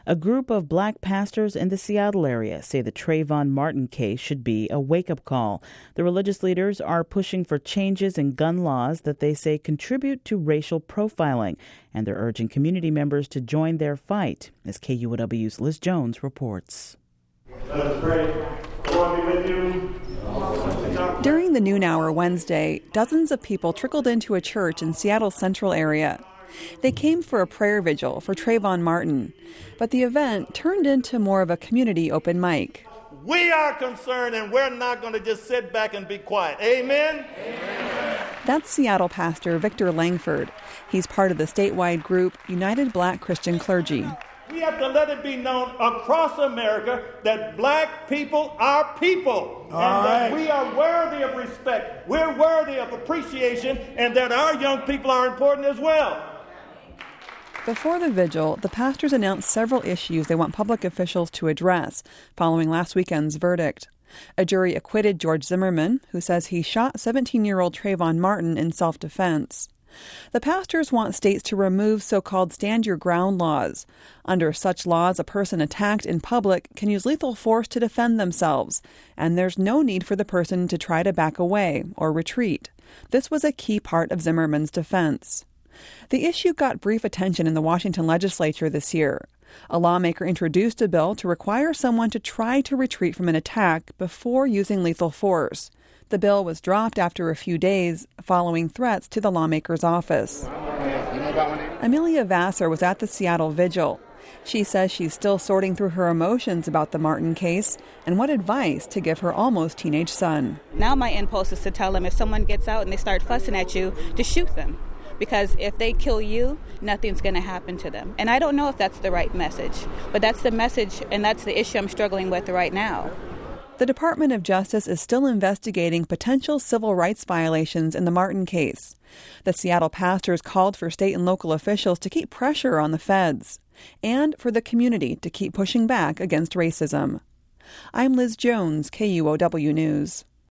A group of black pastors in the Seattle area say the Trayvon Martin case should be a wake-up call. The religious leaders are pushing for changes in gun laws that they say contribute to racial profiling, and they're urging community members to join their fight, as KUOW's Liz Jones reports. Let us pray. Lord be with you. During the noon hour Wednesday, dozens of people trickled into a church in Seattle's central area. They came for a prayer vigil for Trayvon Martin, but the event turned into more of a community open mic. We are concerned, and we're not going to just sit back and be quiet. Amen? Amen. That's Seattle pastor Victor Langford. He's part of the statewide group United Black Christian Clergy. We have to let it be known across America that black people are people. That we are worthy of respect. We're worthy of appreciation, and that our young people are important as well. Before the vigil, the pastors announced several issues they want public officials to address following last weekend's verdict. A jury acquitted George Zimmerman, who says he shot 17-year-old Trayvon Martin in self-defense. The pastors want states to remove so-called stand your ground laws. Under such laws, a person attacked in public can use lethal force to defend themselves, and there's no need for the person to try to back away or retreat. This was a key part of Zimmerman's defense. The issue got brief attention in the Washington legislature this year. A lawmaker introduced a bill to require someone to try to retreat from an attack before using lethal force. The bill was dropped after a few days following threats to the lawmaker's office. Amelia Vassar was at the Seattle vigil. She says she's still sorting through her emotions about the Martin case and what advice to give her almost teenage son. Now my impulse is to tell them if someone gets out and they start fussing at you, to shoot them. Because if they kill you, nothing's going to happen to them. And I don't know if that's the right message, but that's the message and that's the issue I'm struggling with right now. The Department of Justice is still investigating potential civil rights violations in the Martin case. The Seattle pastors called for state and local officials to keep pressure on the feds and for the community to keep pushing back against racism. I'm Liz Jones, KUOW News.